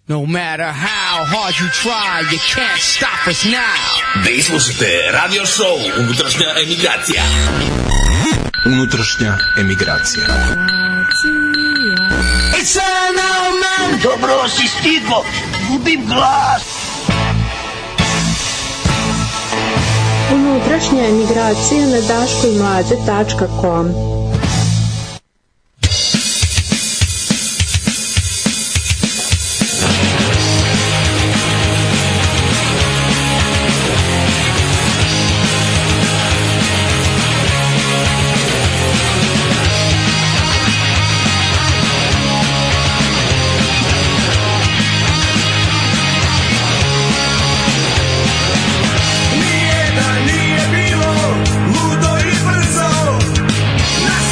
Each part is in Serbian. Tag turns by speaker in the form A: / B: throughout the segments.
A: No matter how hard you try, you can't stop us now.
B: Vi slušate radio show Unutrašnja emigracija.
C: Unutrašnja emigracija.
D: It's an old man. Dobro si stigo, gubim glas.
E: Unutrašnja emigracija na daškoimlađe.com.
F: Nije bilo ludo i brzo,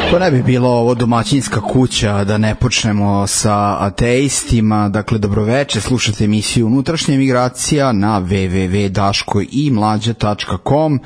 C: To ne bi bilo ovo domaćinska kuća da ne počnemo sa ateistima. Dakle, dobroveče, slušate emisiju Unutrašnja emigracija na www.daškoimlađa.com.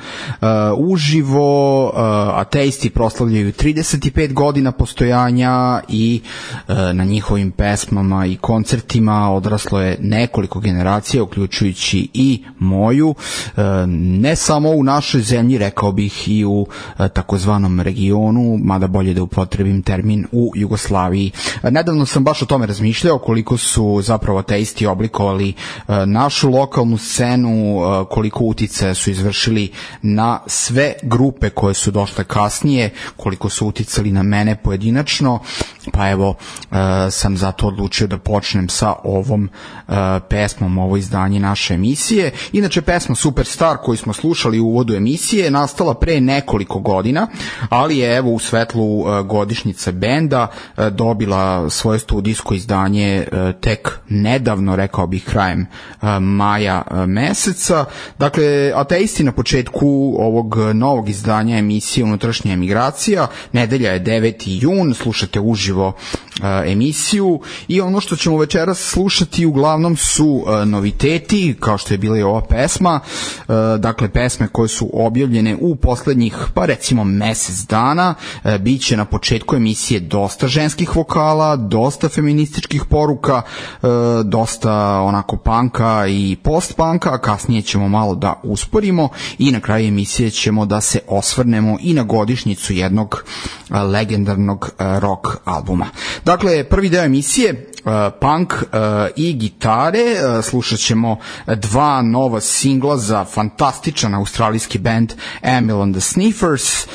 C: Uživo ateisti proslavljaju 35 godina postojanja i na njihovim pesmama i koncertima odraslo je nekoliko generacija, uključujući i moju. Ne samo u našoj zemlji, rekao bih i u takozvanom regionu, mada bolje da upotrebim termin u Jugoslaviji. Nedavno sam baš o tome razmišljao, koliko su zapravo ateisti oblikovali našu lokalnu scenu, koliko uticaja su izvršili na sve grupe koje su došle kasnije, koliko su uticali na mene pojedinačno, pa evo sam zato odlučio da počnem sa ovom pesmom, ovo izdanje naše emisije. Inače, pesma Superstar koju smo slušali u uvodu emisije je nastala pre nekoliko godina, ali je evo u svetlu godišnjice benda dobila svoje studijsko izdanje tek nedavno, rekao bih krajem maja meseca. Dakle, ateisti na početku ovog novog izdanja emisije Unutrašnja emigracija, nedelja je 9. jun, slušate uživo emisiju i ono što ćemo večeras slušati uglavnom su noviteti, kao što je bila i ova pesma, dakle pesme koje su objavljene u poslednjih, pa recimo mesec dana. Biće na početku emisije dosta ženskih vokala, dosta feminističkih poruka, dosta onako panka i post-panka, a kasnije ćemo malo da usporimo i na kraju emisije ćemo da se osvrnemo i na godišnjicu jednog legendarnog rock albuma. Dakle, prvi deo emisije, punk i gitare, slušat ćemo dva nova singla za fantastičan australijski band Emil and the Sniffers,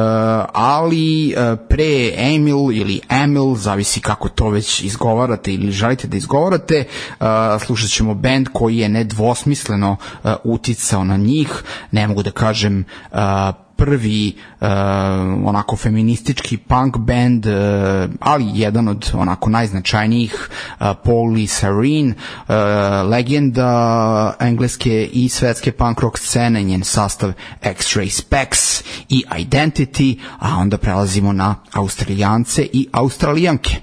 C: ali pre Emil ili Emil, zavisi kako to već izgovarate ili želite da izgovarate, slušat ćemo band koji je nedvosmisleno uticao na njih, ne mogu da kažem prvi onako feministički punk band, ali jedan od onako najznačajnijih, Paul Serene, legenda engleske i svetske punk rock scene, njen sastav X-Ray Spex i Identity, a onda prelazimo na Australijance i Australijanke.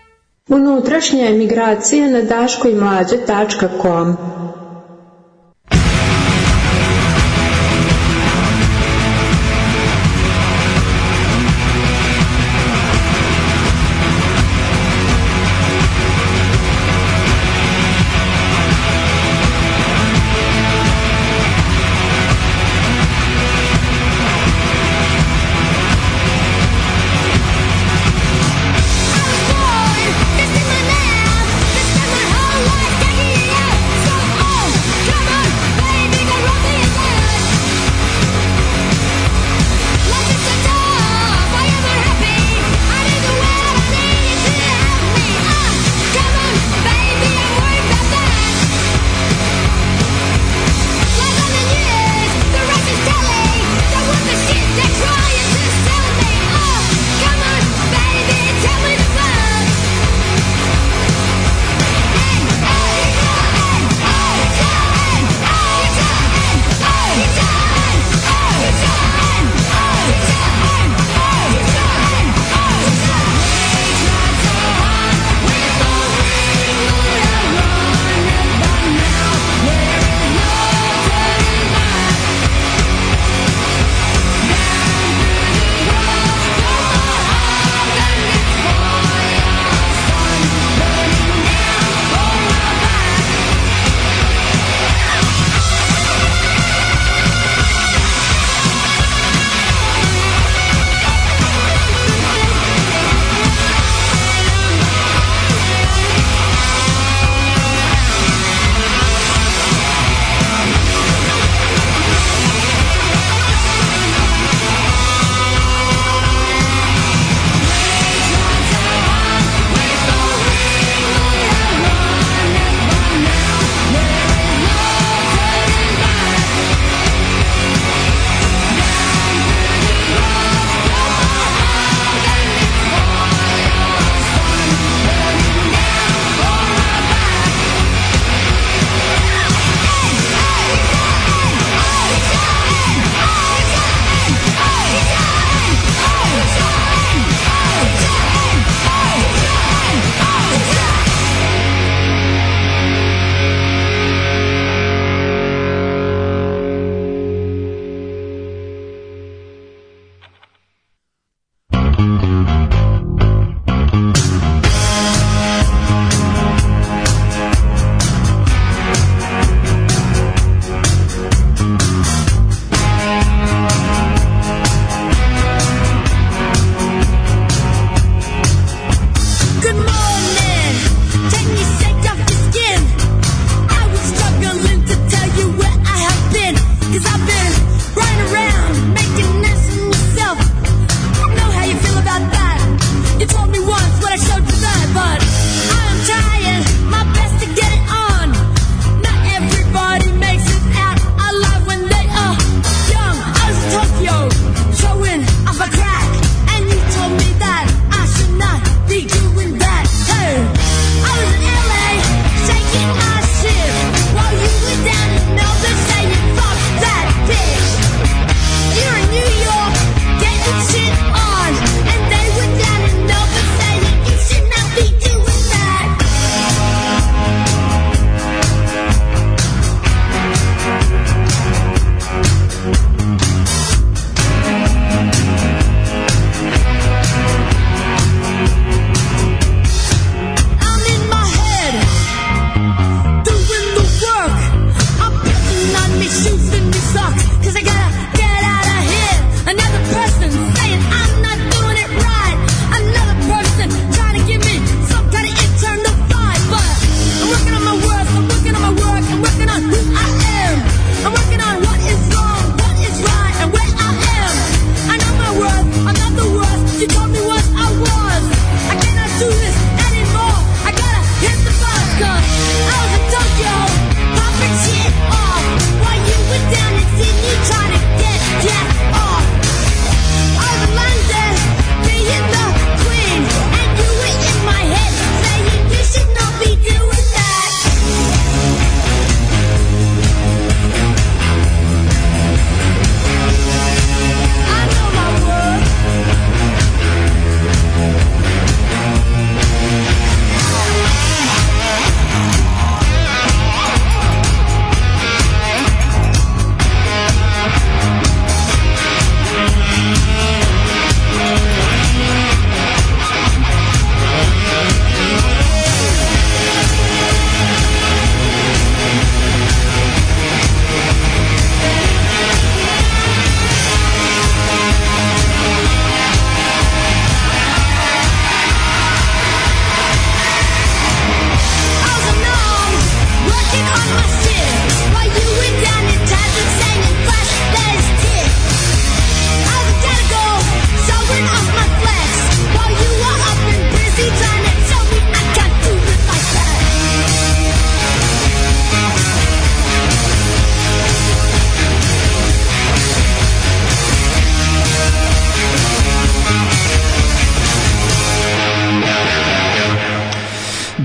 E: Unutrašnja emigracija na daškoimlađa.com.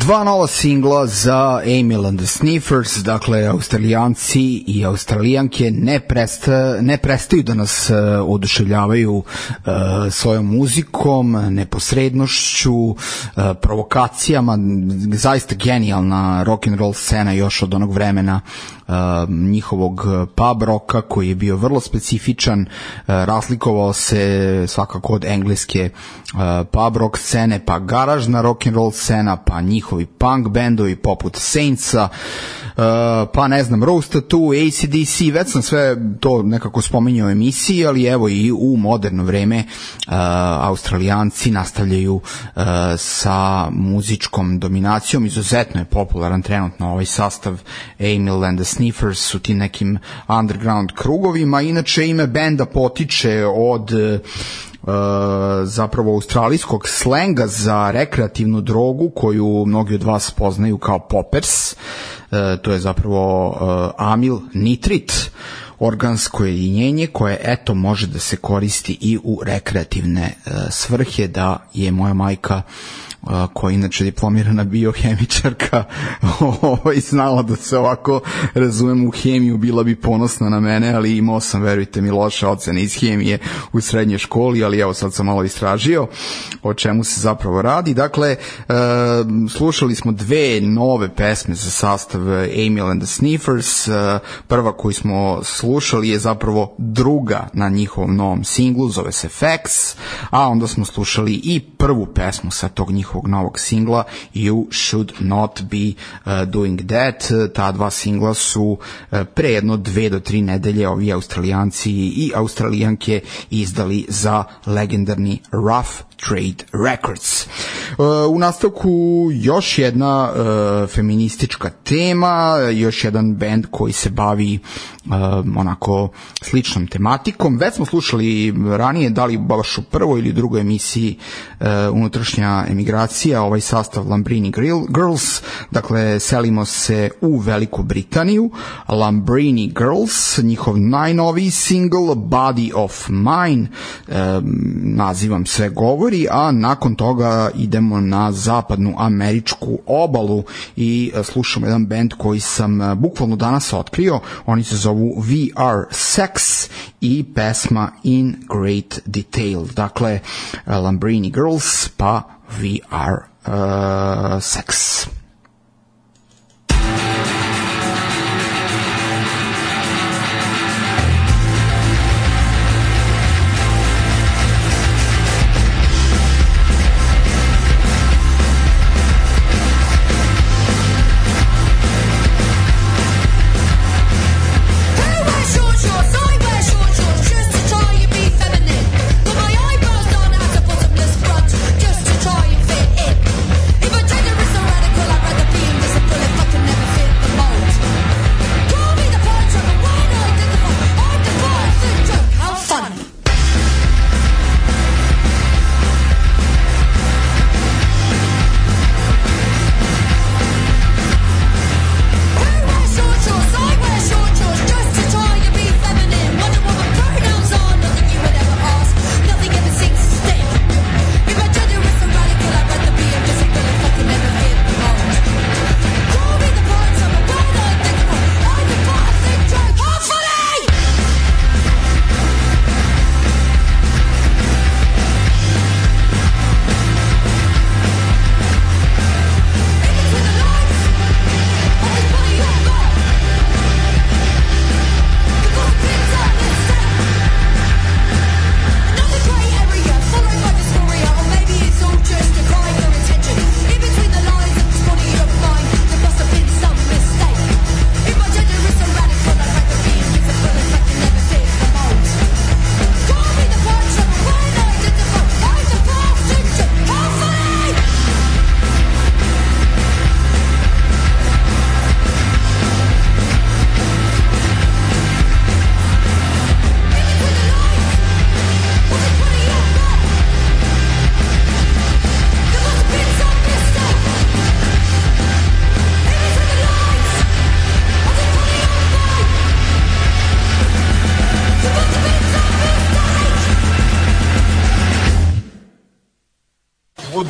C: Dva nova singla za Emil and the Sniffers, dakle Australijanci i Australijanke ne prestaju da nas oduševljavaju svojom muzikom, neposrednošću, provokacijama, zaista genijalna rock and roll scena još od onog vremena njihovog pub roka koji je bio vrlo specifičan, razlikovao se svakako od engleske pub rock scene, pa garažna rock and roll scena, pa njihovi punk bendovi poput Saintsa, pa ne znam, Rose Tattoo, AC/DC, već sam sve to nekako spominjao u emisiji, ali evo i u moderno vreme Australijanci nastavljaju sa muzičkom dominacijom. Izuzetno je popularan trenutno ovaj sastav Emil and the Sniffers u tim nekim underground krugovima. Inače ime benda potiče od zapravo australijskog slenga za rekreativnu drogu koju mnogi od vas poznaju kao poppers. To je zapravo amil nitrit, organsko jedinjenje koje eto može da se koristi i u rekreativne svrhe. Da je moja majka, koja je inače diplomirana biohemičarka, znala da se ovako razumem u hemiju, bila bi ponosna na mene, ali imao sam, verujte mi, loše ocene iz hemije u srednjoj školi, ali evo sad sam malo istražio o čemu se zapravo radi. Dakle, slušali smo dve nove pesme za sastav Emil and the Sniffers. Prva koju smo slušali je zapravo druga na njihovom novom singlu, zove se Facts, a onda smo slušali i prvu pesmu sa tog njihovog novog singla, You Should Not Be Doing That. Ta dva singla su pre jedno 2 do 3 nedelje ovi Australijanci i Australijanke izdali za legendarni Rough Trade Records. U nastavku još jedna feministička tema, još jedan bend koji se bavi onako sličnom tematikom. Već smo slušali ranije, da li baš u prvoj ili drugoj emisiji Unutrašnja emigracija, ovaj sastav Lambrini Girls. Dakle, selimo se u Veliku Britaniju. Lambrini Girls, njihov najnoviji single Body of Mine, nazivam sve govori, a nakon toga idemo na zapadnu američku obalu i slušamo jedan bend koji sam bukvalno danas otkrio. Oni se zovu We Are Sex i pesma In Great Detail. Dakle, Lambrini Girls pa We Are Sex.
F: Just to try and fit in. If I take a risk, so radical, I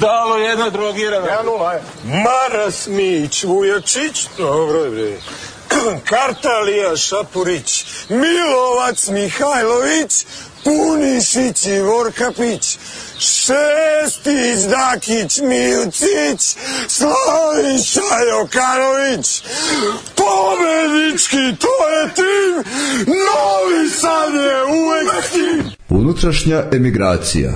F: Budalo jedna drogirana.
G: Ja nula. Maras Mić, Vujačić, dobro bre. Kartalija Šapurić, Milovac Mihajlović, Punišić i Vorkapić, Šestić, Dakić, Milcić, Slaviša Jokanović, pobednički, to je tim, Novi Sad je uvek tim.
H: Unutrašnja emigracija.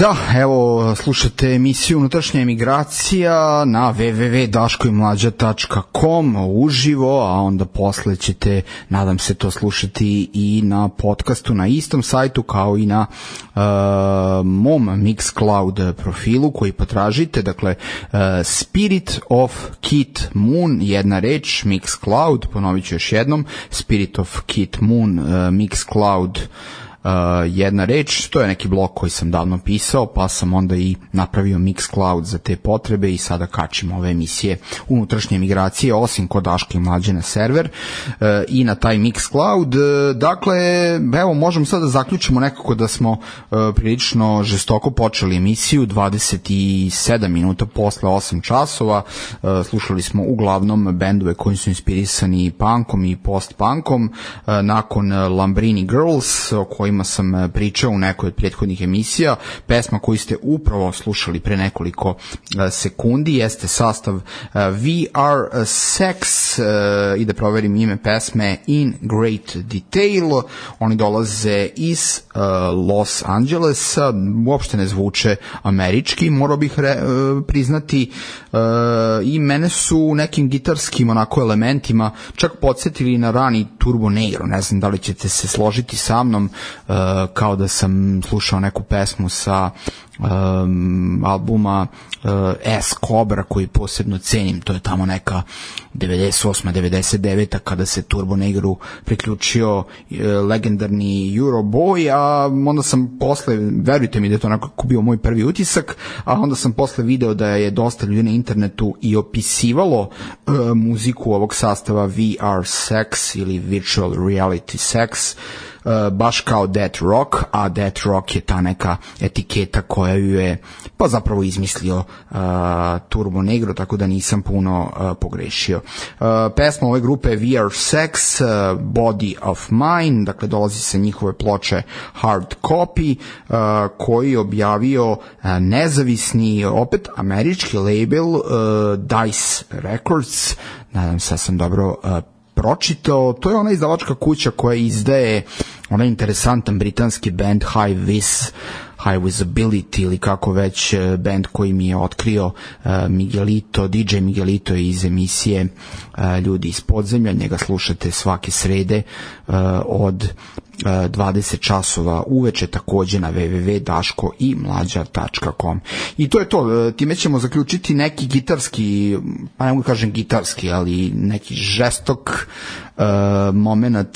C: Da, evo, slušate emisiju Unutrašnja emigracija na www.daškoimlađa.com uživo, a onda posle ćete, nadam se, to slušati i na podcastu na istom sajtu kao i na mom Mixcloud profilu koji potražite, dakle Spirit of Kit Moon, jedna reč, Mixcloud, ponovit ću još jednom, Spirit of Kit Moon, Mixcloud, jedna reč, to je neki blog koji sam davno pisao, pa sam onda i napravio Mixcloud za te potrebe i sada kačim ove emisije Unutrašnje emigracije, osim kod Daška i Mlađe na server i na taj Mixcloud. Dakle, evo, možemo sada da zaključimo nekako da smo prilično žestoko počeli emisiju, 27 minuta posle 8 časova, slušali smo uglavnom bendove koji su inspirisani punkom i post-punkom, nakon Lambrini Girls, o kojima sam pričao u nekoj od prethodnih emisija. Pesma koju ste upravo slušali pre nekoliko sekundi jeste sastav VR Sex i da proverim ime pesme In Great Detail. Oni dolaze iz Los Angelesa, uopšte ne zvuče američki, morao bih priznati, i mene su u nekim gitarskim onako elementima čak podsjetili na rani Turbo Negro. Ne znam da li ćete se složiti sa mnom, kao da sam slušao neku pesmu sa albuma S Cobra koji posebno cenim, to je tamo neka 98. 99. kada se Turbo Negru priključio legendarni Euroboy, a onda sam posle, verujte mi da je to onako bio moj prvi utisak, a onda sam posle video da je dosta ljudi na internetu i opisivalo muziku ovog sastava VR Sex ili Virtual Reality Sex baš kao Death Rock, a Death Rock je ta neka etiketa koja ju je pa zapravo izmislio Turbo Negro, tako da nisam puno pogrešio. Pesma ove grupe je VR Sex, Body of Mine, dakle dolazi sa njihove ploče Hard Copy, koji je objavio nezavisni, opet američki label Dice Records, nadam se da sam dobro pročitao. To je ona izdavačka kuća koja izdaje onaj interesantan britanski band High Visibility ili kako već, band koji mi je otkrio Miguelito, DJ Miguelito iz emisije Ljudi iz podzemlja. Njega slušate svake srede od 20 časova uveče, takođe na www.daškoimlađa.com. I to je to, time ćemo zaključiti neki gitarski, pa ne mogu kažem gitarski, ali neki žestok moment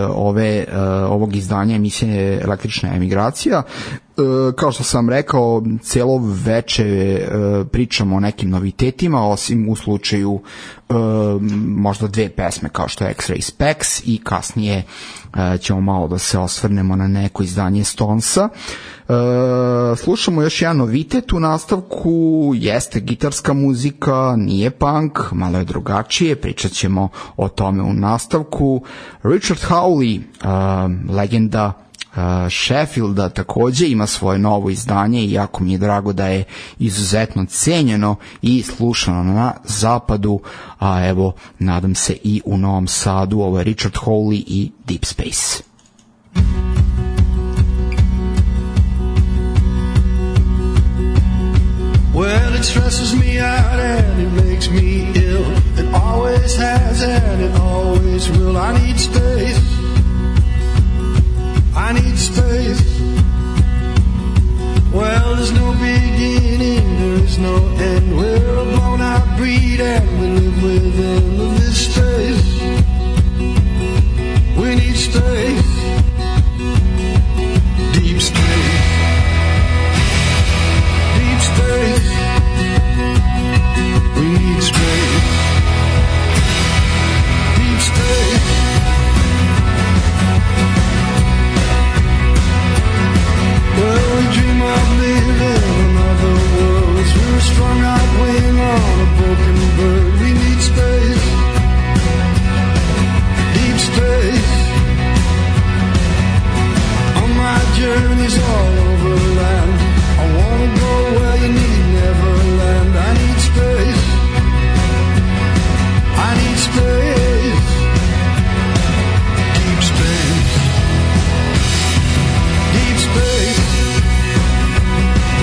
C: ovog izdanja emisije Električna emigracija. Kao što sam rekao, cijelo veče pričamo o nekim novitetima, osim u slučaju možda dve pesme kao što je X-Ray Specs i kasnije ćemo malo da se osvrnemo na neko izdanje Stonesa. Slušamo još jedan novitet u nastavku, jeste gitarska muzika, nije punk, malo je drugačije, pričat ćemo o tome u nastavku. Richard Hawley, legenda Sheffielda, takođe ima svoje novo izdanje i jako mi je drago da je izuzetno cenjeno i slušano na zapadu, a evo, nadam se i u Novom Sadu. Ovo je Richard Hawley i Deep Space.
F: Well, it stresses me out and it makes me ill. It always has and it always will. I need space. I need space. Well, there's no beginning, there is no end. We're a blown out breed and we live within this space. We need space. Deep space. Deep space. We need space. Deep space. Well, we dream of living in other worlds. We're a strung out wing on a broken bird. We need space. Deep space. On my journeys all over land, I wanna go where you need Neverland. I need space. I need space. Deep space. Deep space.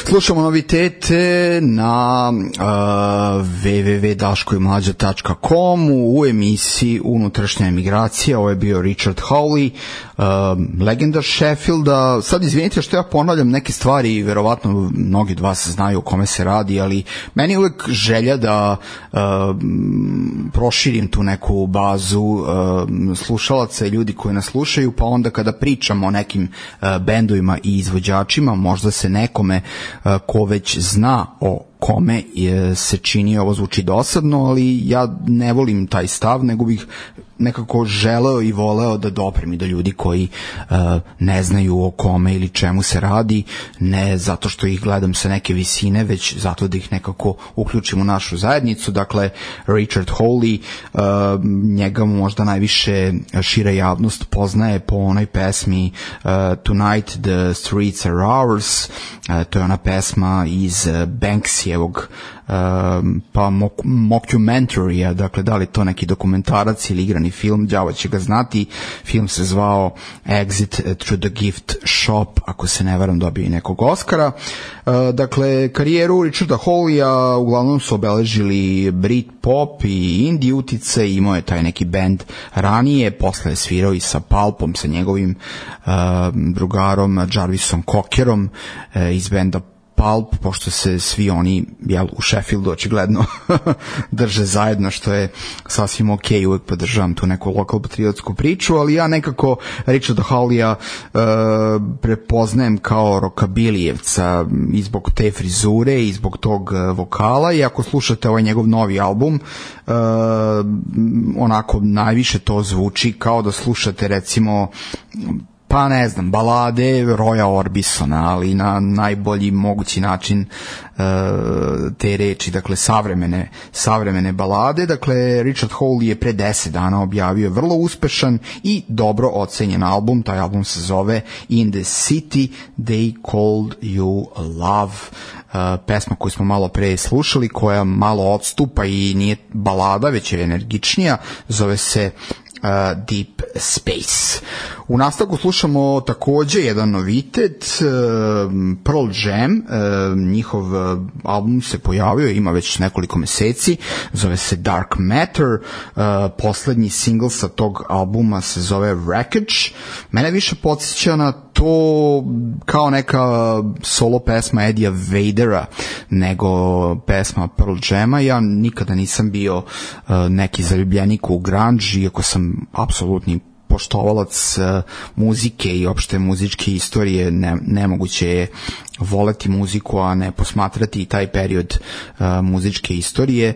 C: Slušamo novitete na www.daškoimlađa.com u emisiji Unutrašnja emigracija. Ovo je bio Richard Hawley, legenda Sheffielda. Sad izvinite što ja ponavljam neke stvari, verovatno mnogi od vas znaju o kome se radi, ali meni je uvek želja da proširim tu neku bazu slušalaca i ljudi koji nas slušaju, pa onda kada pričamo o nekim bendovima i izvođačima, možda se nekome ko već zna o kome se čini ovo zvuči dosadno, ali ja ne volim taj stav, nego bih nekako želeo i voleo da doprem i do ljudi koji ne znaju o kome ili čemu se radi, ne zato što ih gledam sa neke visine, već zato da ih nekako uključim u našu zajednicu. Dakle, Richard Hawley, njega možda najviše šira javnost poznaje po onoj pesmi Tonight the Streets Are Ours, to je ona pesma iz Banksy-evog pa mockumentary, dakle da li to neki dokumentarac ili igrani film, đavo će ga znati. Film se zvao Exit Through the Gift Shop, ako se ne varam dobio i nekog Oscara. Dakle, karijeru Richarda Hawleya uglavnom su obeležili Britpop i indie utice, imao je taj neki band ranije, posle je svirao i sa Pulpom, sa njegovim drugarom Jarvisom Cockerom iz benda Pulp, pošto se svi oni u Sheffieldu očigledno drže zajedno, što je sasvim ok, uvek podržavam tu neku lokal patriotsku priču, ali ja nekako Richarda Hawleya prepoznajem kao rokabilijevca i zbog te frizure i zbog tog vokala, i ako slušate ovaj njegov novi album, onako najviše to zvuči kao da slušate recimo pa ne znam, balade Roya Orbisona, ali na najbolji mogući način te reči, dakle savremene balade. Dakle, Richard Hawley je pre 10 dana objavio vrlo uspešan i dobro ocenjen album. Taj album se zove In the City They Called You Love. Pesma koju smo malo pre slušali, koja malo odstupa i nije balada, već je energičnija, zove se Deep Space. U nastavku slušamo takođe jedan novitet, Pearl Jam, njihov album se pojavio, ima već nekoliko meseci, zove se Dark Matter, poslednji singl sa tog albuma se zove Wreckage. Mene više podsjeća na to kao neka solo pesma Eddija Vadera nego pesma Pearl Jama. Ja nikada nisam bio neki zaljubljenik u grunge, iako sam apsolutni poštovalac muzike i opšte muzičke istorije. Nemoguće je voleti muziku, a ne posmatrati taj period muzičke istorije.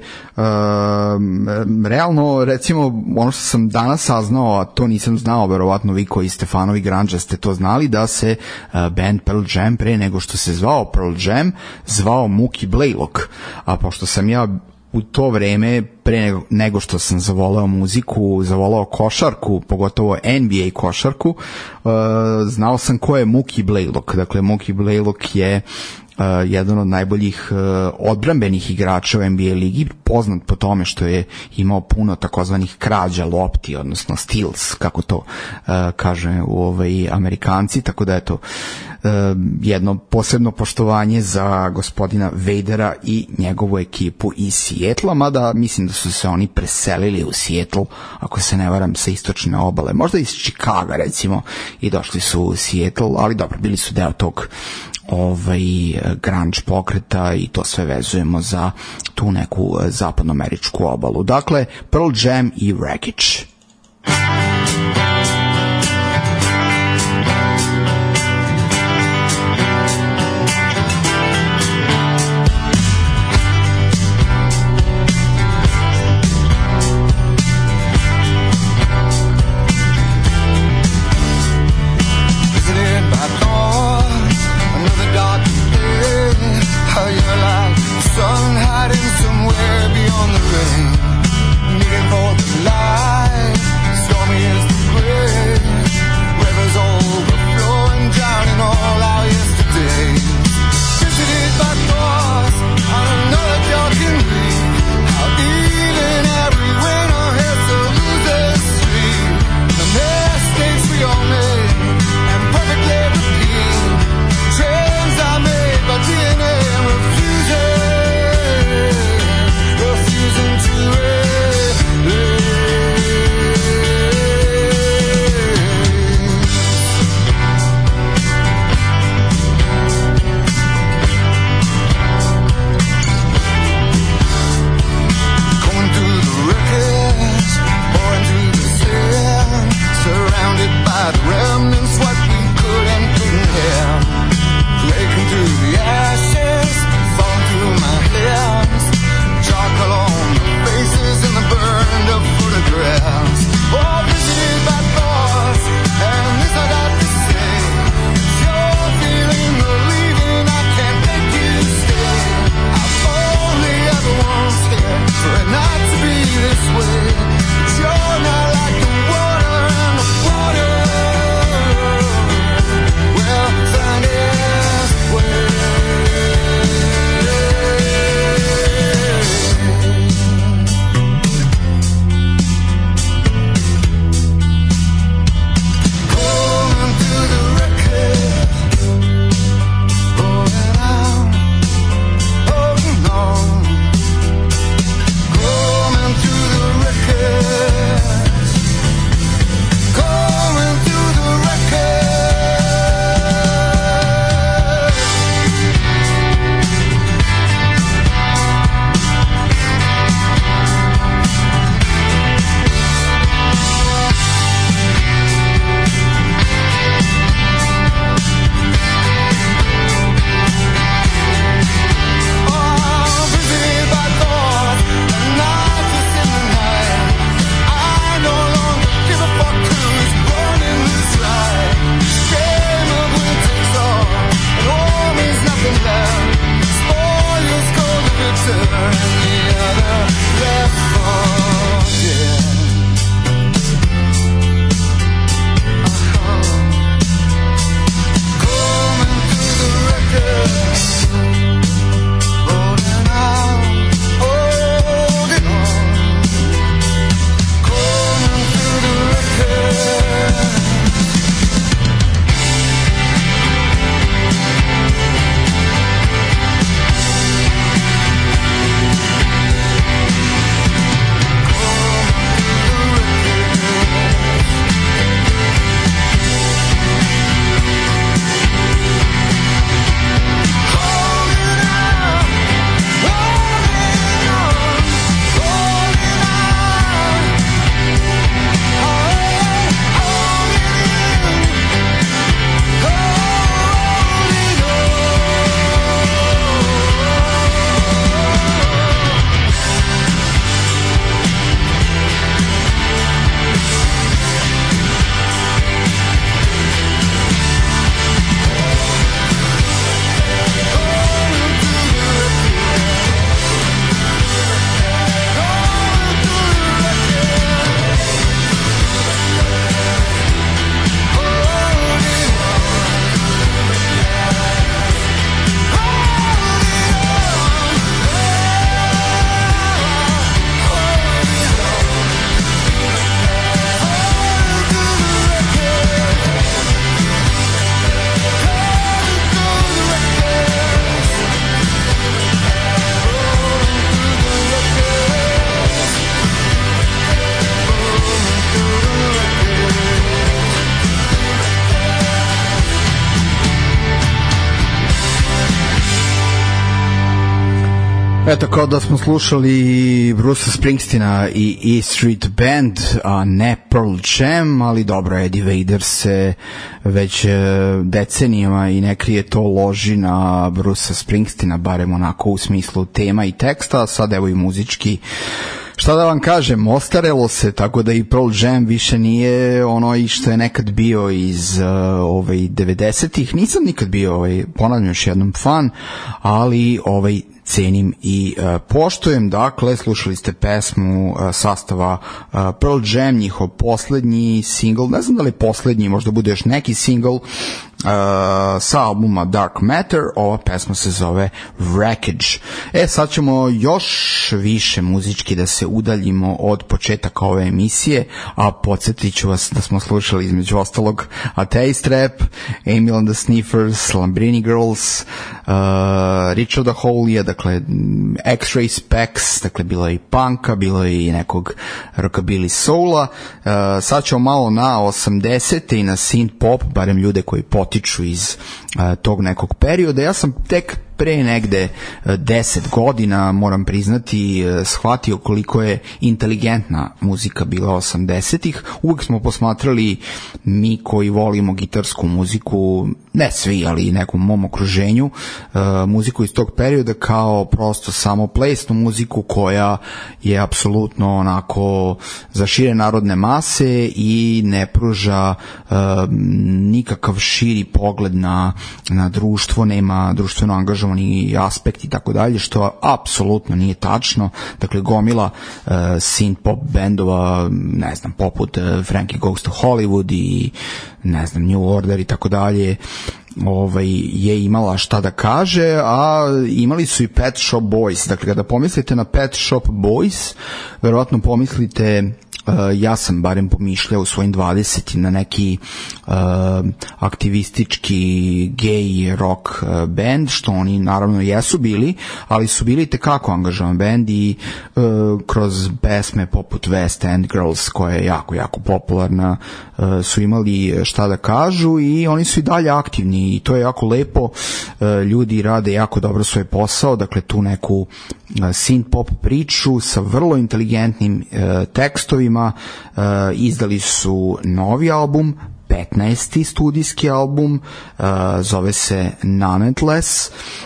C: Realno, recimo, ono što sam danas saznao, a to nisam znao, verovatno vi koji ste fanovi grunge ste to znali, da se band Pearl Jam pre nego što se zvao Pearl Jam zvao Mookie Blaylock, a pošto sam ja u to vreme, pre nego što sam zavoleo muziku, zavoleo košarku, pogotovo NBA košarku, znao sam ko je Mookie Blaylock. Dakle, Mookie Blaylock je jedan od najboljih odbrambenih igrača u NBA ligi, poznat po tome što je imao puno takozvanih krađa lopti, odnosno steals, kako to kaže Amerikanci, tako da je to jedno posebno poštovanje za gospodina Vadera i njegovu ekipu iz Seattle, mada mislim da su se oni preselili u Seattle, ako se ne varam, sa istočne obale, možda iz Chicaga recimo, i došli su u Seattle, ali dobro, bili su deo tog grunge pokreta i to sve vezujemo za tu neku zapadnoameričku obalu. Dakle, Pearl Jam i Wreckage.
F: Somewhere beyond the rain, needing for the light, stormy
C: Eto, kao da smo slušali Bruce Springsteena i E Street Band, a ne Pearl Jam, ali dobro, Eddie Vedder se već decenijama i ne krije to loži na Bruce Springsteena, barem onako u smislu tema i teksta, a sad evo i muzički. Šta da vam kažem, ostarelo se, tako da i Pearl Jam više nije ono i što je nekad bio iz 90-ih. Nisam nikad bio, ponavljam još jednom, fan, ali cenim i poštujem. Dakle, slušali ste pesmu sastava Pearl Jam, njihov poslednji single, ne znam da li je poslednji, možda bude još neki single sa albuma Dark Matter. Ova pesma se zove Wreckage. Sad ćemo još više muzički da se udaljimo od početaka ove emisije, a podsjetit ću vas da smo slušali između ostalog Atheist Rap, Emil and the Sniffers, Lambrini Girls, Richarda Hawleya, dakle X-Ray Specs, dakle bilo je i punka, bilo je i nekog rockabilly soula. Sad ćemo malo na 80-te i na synth pop, barem ljude koji potiču iz tog nekog perioda. Ja sam tek pre negde 10 godina, moram priznati, shvatio koliko je inteligentna muzika bila 80-ih. Uvijek smo posmatrali, mi koji volimo gitarsku muziku, ne svi, ali nekom mom okruženju, muziku iz tog perioda kao prosto samoplesnu muziku koja je apsolutno onako za šire narodne mase i ne pruža nikakav širi pogled na društvo, nema društveno angažovani aspekt i tako dalje, što apsolutno nije tačno. Dakle, gomila synth pop bendova, ne znam, poput Frankie Goes to Hollywood i ne znam, New Order i tako dalje, je imala šta da kaže, a imali su i Pet Shop Boys. Dakle, kada pomislite na Pet Shop Boys, verovatno pomislite, ja sam barem pomišljao u svojim 20 na neki aktivistički gay rock band, što oni naravno jesu bili, ali su bili tekako angažovan band i kroz pesme poput West End Girls, koja je jako, jako popularna, su imali šta da kažu i oni su i dalje aktivni i to je jako lepo. Ljudi rade jako dobro svoj posao, dakle tu neku synth pop priču sa vrlo inteligentnim tekstovima. Izdali su novi album, 15. studijski album, zove se Nonetheless.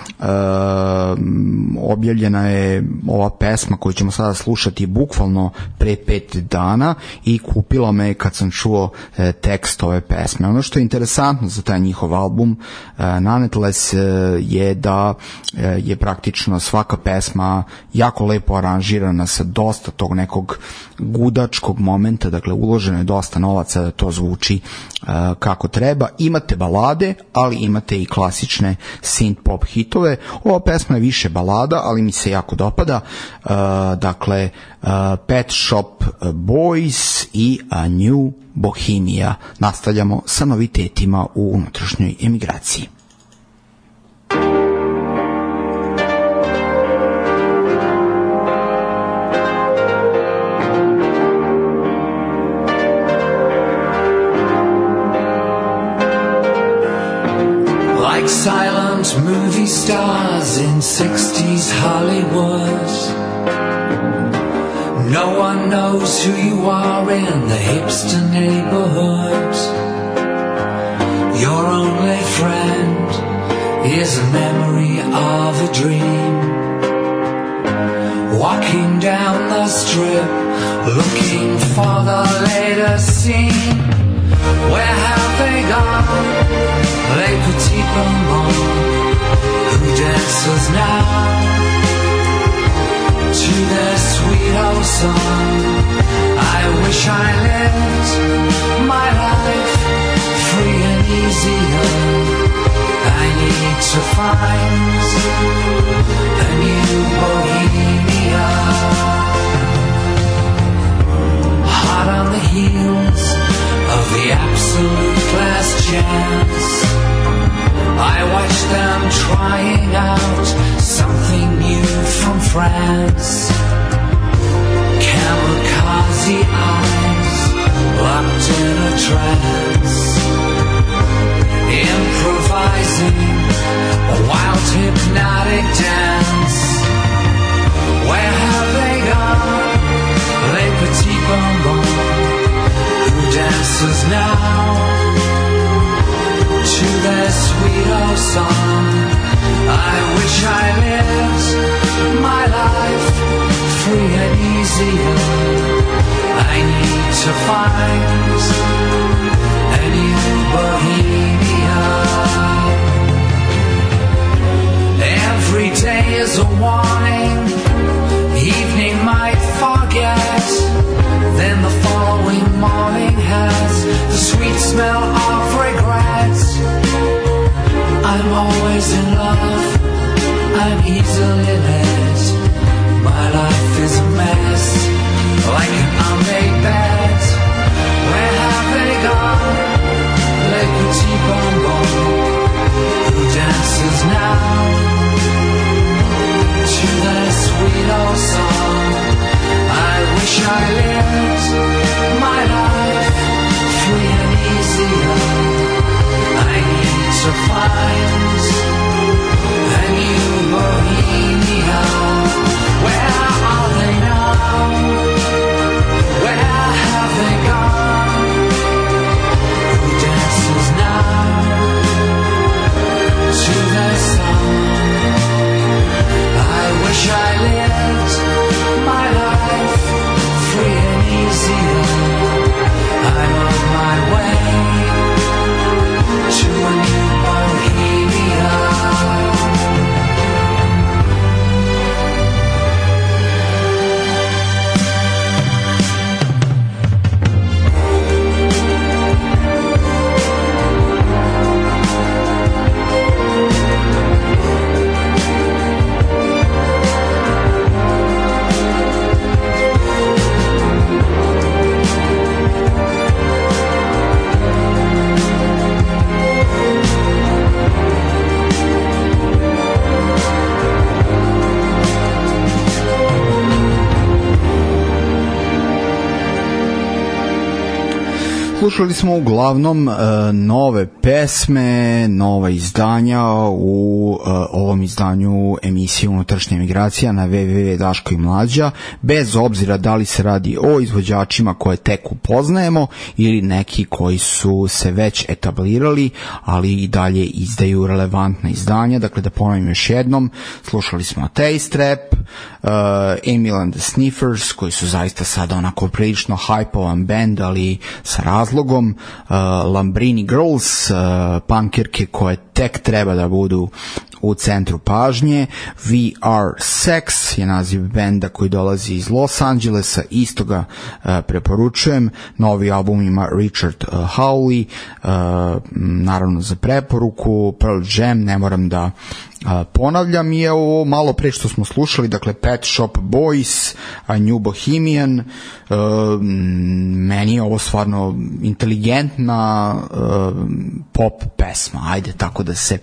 C: Objavljena je ova pesma koju ćemo sada slušati bukvalno pre 5 dana i kupila me kad sam čuo tekst ove pesme. Ono što je interesantno za taj njihov album Nonetheless je da je praktično svaka pesma jako lepo aranžirana sa dosta tog nekog gudačkog momenta, dakle uloženo je dosta novaca da to zvuči kako treba. Imate balade, ali imate i klasične synth pop hitove. Ova pesma je više balada, ali mi se jako dopada. Dakle, Pet Shop Boys i A New Bohemia. Nastavljamo sa novitetima u unutrašnjoj emigraciji.
I: Like silent movie stars in 60s Hollywood, no one knows who you are in the hipster neighborhood. Your only friend is a memory of a dream. Walking down the strip, looking for the latest scene. Where have they gone? Les petits bonbons, who dances now to their sweet old song? I wish I lived my life free and easier. I need to find a new Bohemia. Hot on the heels of the absolute last chance, I watched them trying out something new from France. Kamikaze eyes locked in a trance, improvising while easier. I need to find a new Bohemia. Every day is a warning. Evening might forget, then the following morning has the sweet smell of regret. I'm always in love, I'm easily led. My life is a mess, like an unmade bed. Where have they gone, les petits bonbons? Who dances now to their sweet old song? I wish I lived my life free and easier. I need to find a new Bohemia. Where are they now? Where have they gone? Who dances now to their song? I wish I lived my life free and easier. I'm on my way to a new Bohemia.
C: Slušali smo uglavnom nove pesme, nova izdanja u ovom izdanju emisije Unutrašnja emigracija na www Daško i Mlađa, bez obzira da li se radi o izvođačima koje tek upoznajemo ili neki koji su se već etablirali, ali i dalje izdaju relevantna izdanja. Dakle, da ponovim još jednom, slušali smo Taste Rap, Emil and the Sniffers, koji su zaista sada onako prilično hypovan band, ali sa razlogom, Lambrini Girls, punkirke koje tek treba da budu u centru pažnje. We Are Sex je naziv benda koji dolazi iz Los Angelesa, isto ga preporučujem. Novi album ima Richard Hawley, naravno za preporuku. Pearl Jam, ne moram da ponavljam, je ovo malo pre što smo slušali, dakle Pet Shop Boys, A New Bohemian. Meni je ovo stvarno inteligentna pop pesma, ajde tako da se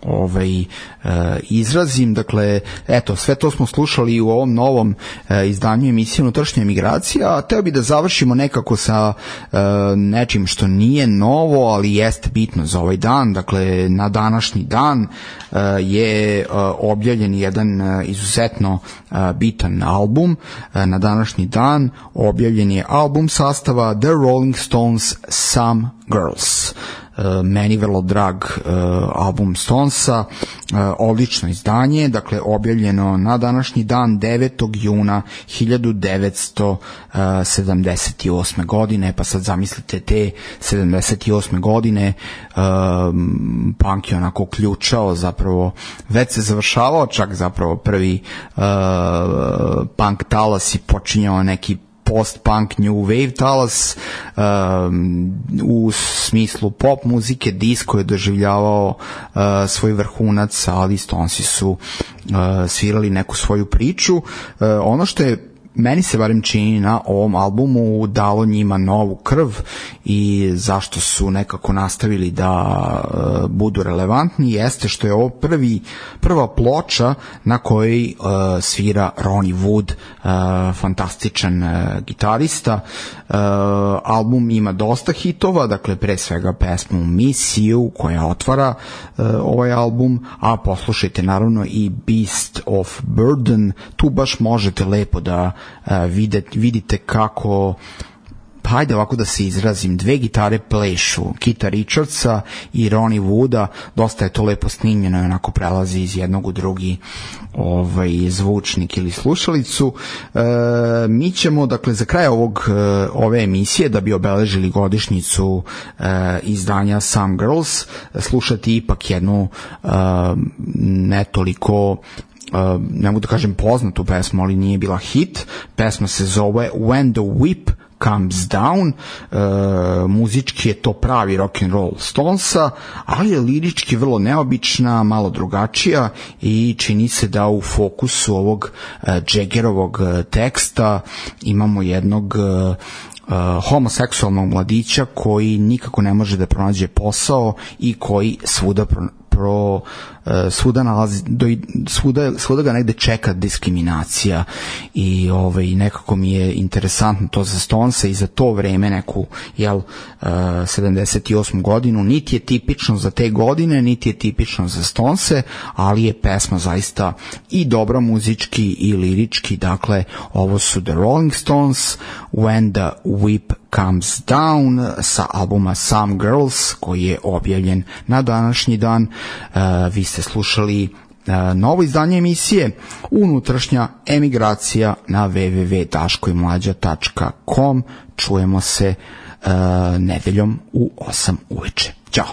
C: izrazim. Dakle, eto, sve to smo slušali u ovom novom izdanju emisije Unutrašnja emigracija, a teo bi da završimo nekako sa nečim što nije novo, ali jeste bitno za ovaj dan. Dakle, na današnji dan je objavljen jedan izuzetno bitan album. Na današnji dan objavljen je album sastava The Rolling Stones Some Girls. Meni vrlo drag album Stonesa, odlično izdanje, dakle objavljeno na današnji dan 9. juna 1978. godine, pa sad zamislite te 78. godine, punk je onako ključao, zapravo već se završavao, čak zapravo prvi punk talas i počinjao neki post-punk new wave talas, u smislu pop muzike. Disco je doživljavao svoj vrhunac, ali Stonesi su svirali neku svoju priču. Ono što je meni se barem čini na ovom albumu dalo njima novu krv i zašto su nekako nastavili da budu relevantni jeste što je ovo prva ploča na kojoj svira Ronnie Wood, fantastičan gitarista. Album ima dosta hitova, dakle pre svega pesmu Miss You koja otvara ovaj album, a poslušajte naravno i Beast of Burden. Tu baš možete lepo da vidite kako, pa hajde ovako da se izrazim, dve gitare plešu, Kita Richardsa i Ronnie Wooda, dosta je to lepo snimljeno i onako prelazi iz jednog u drugi zvučnik ili slušalicu. Mi ćemo, dakle, za kraj ove emisije, da bi obeležili godišnjicu izdanja Some Girls, slušati ipak jednu ne toliko, ne mogu da kažem poznatu pesmu, ali nije bila hit. Pesma se zove When the Whip Comes Down. Muzički je to pravi rock and roll Stonesa, ali je lirički vrlo neobična, malo drugačija i čini se da u fokusu ovog Jaggerovog teksta imamo jednog homoseksualnog mladića koji nikako ne može da pronađe posao i koji svuda ga negde čeka diskriminacija i nekako mi je interesantno to za Stonesa i za to vreme, neku 78. godinu. Niti je tipično za te godine, niti je tipično za Stonese, ali je pesma zaista i dobra muzički i lirički. Dakle, ovo su The Rolling Stones, When the Whip Comes Down, sa albuma Some Girls, koji je objavljen na današnji dan. Vi ste slušali novo izdanje emisije Unutrašnja emigracija na www.daškoimlađa.com. Čujemo se nedeljom u 8 uveče. Ćao!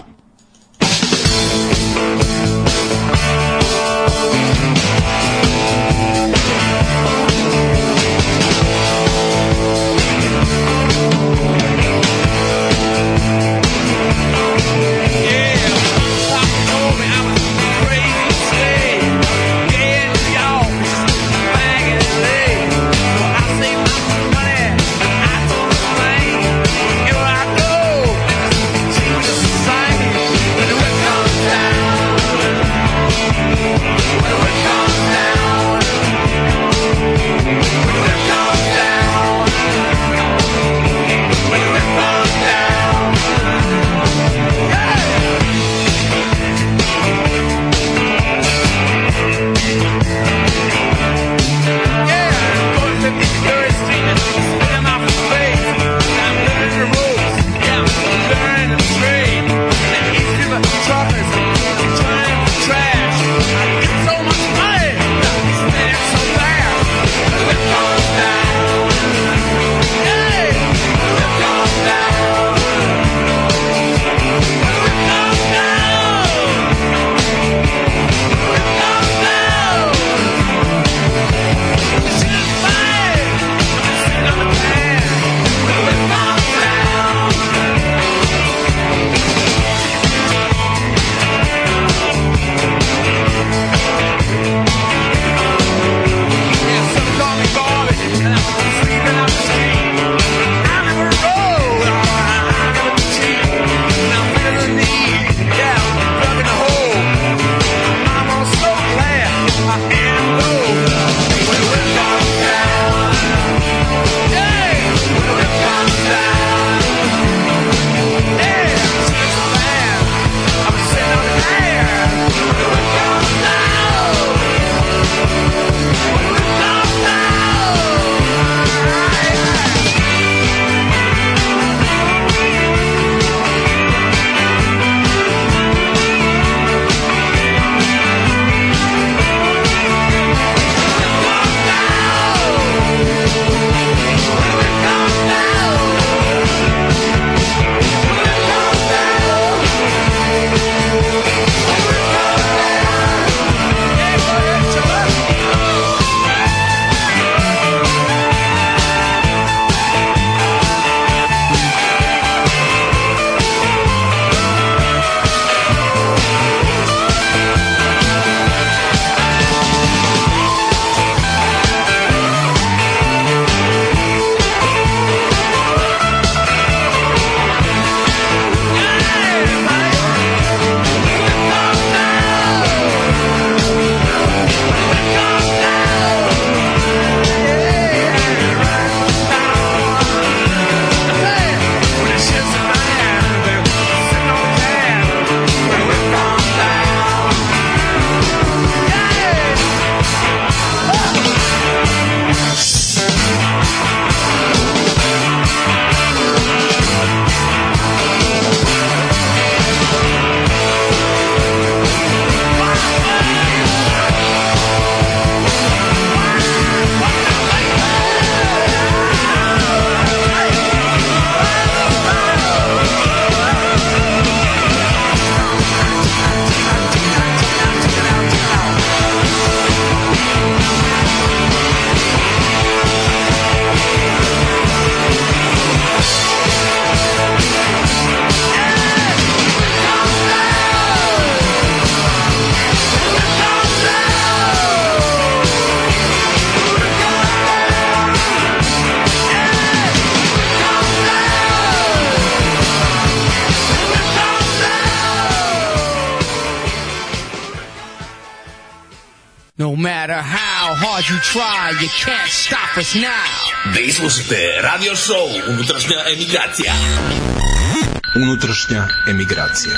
A: No matter how hard you try, you can't stop us now.
B: Vi slušate radio show Unutrašnja emigracija.
J: Unutrašnja emigracija.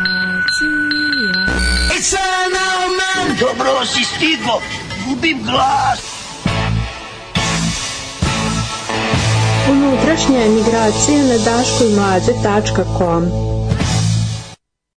D: It's an old man. Dobro si stigo, gubim glas.
E: Unutrašnja emigracija na daškoimlađe.com.